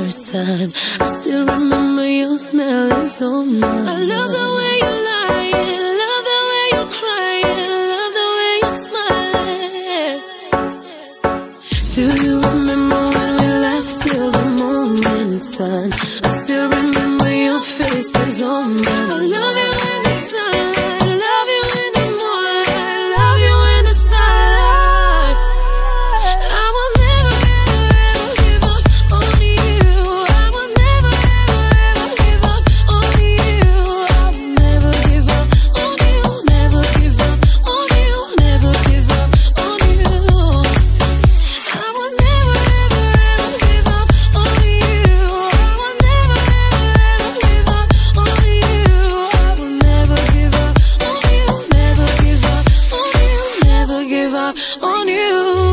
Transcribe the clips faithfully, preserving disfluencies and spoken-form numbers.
first time. I still remember your smell is on my mind. I love the way you lie, love the way you cry, love the way you smile. Do you remember when we laughed till the morning sun? I still remember your face is on my mind. I love you in the sunlight, I love you in the moonlight, I love you in the starlight. I will never ever ever give up on you. I will never ever ever give up on you. I will never give up on you. Never give up on you. Never give up on you. I will never ever ever give up on you. I will never ever ever give up on you. I will never give up on you. Never give up on you. Never give up on you.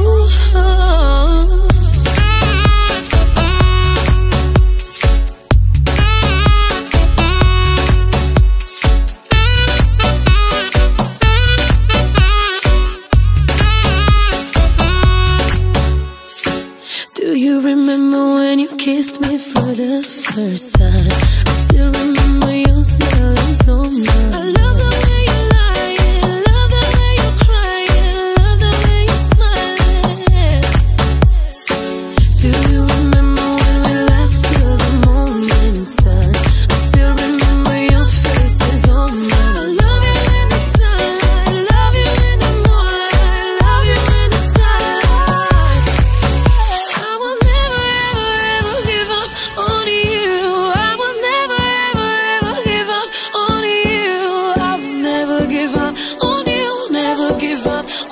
Do you remember when you kissed me for the first time? I still remember your smell is on my mind. I love the way you lie, love the way you cry, love the way you smile. Do you remember when we laughed till the morning sun? I still remember your face is on my mind. I love you in the sunlight, I love you in the moonlight, I love you in the starlight. I will never ever ever give up on you. I will never ever ever give up on you. I will never give up on you. Never give up